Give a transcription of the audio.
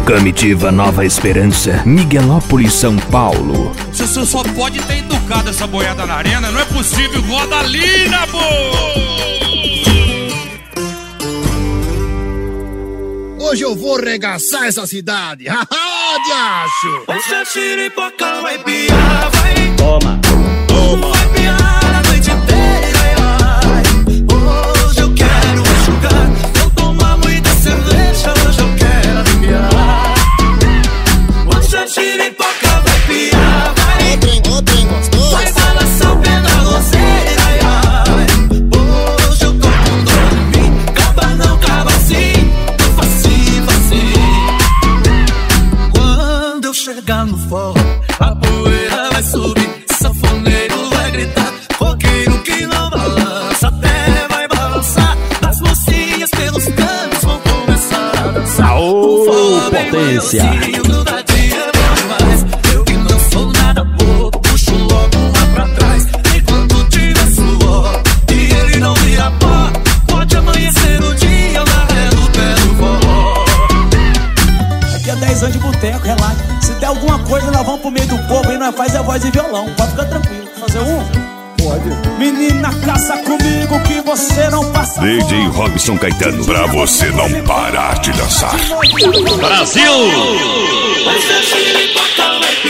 Comitiva Nova Esperança, Miguelópolis, São Paulo. Você só pode ter educado essa boiada na arena, não é possível, roda linda, pô! Hoje eu vou arregaçar essa cidade. Haha, diacho! Essa xiripoca vai piar, vai. Toma, toma. Vai piar a noite inteira, ai. Hoje eu quero enxugar. Vou tomar muita cerveja, hoje eu quero aliviar. Hoje a xiripoca vai piar, vai. Ô trem gostoso. Vai balançar o pé da roseira, ai. Hoje eu tô com dor em mim. Caba não, caba sim. Quando eu chegar no forró, a poeira vai subir, sanfoneiro vai gritar, roqueiro que não balança, até vai balançar, as mocinhas pelos canos vão começar a dançar. Aô, potência! Grudadinha é bom demais, eu que não sou nada bobo, puxo logo uma pra trás, enquanto tiver suor, e ele não vira pó, pode amanhecer o dia na ré do pé do forró. Aqui é 10 anos de boteco, relaxa. Se der alguma coisa, nós vamos pro meio do povo e nós faz a voz e violão. Pode ficar tranquilo. Fazer um? Pode. Menina, caça comigo que você não passa. DJ Robson Caetano, pra você não parar de dançar. Brasil! Essa xiripoca vai